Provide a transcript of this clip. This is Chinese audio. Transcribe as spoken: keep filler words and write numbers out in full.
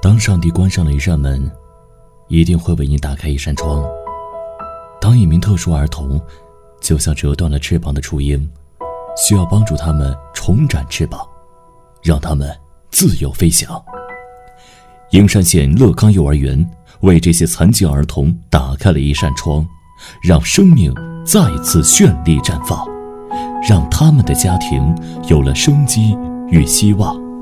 当上帝关上了一扇门，一定会为你打开一扇窗。当一名特殊儿童就像折断了翅膀的雏鹰，需要帮助他们重展翅膀，让他们自由飞翔。英山县乐康幼儿园为这些残疾儿童打开了一扇窗，让生命再次绚丽绽放，让他们的家庭有了生机与希望。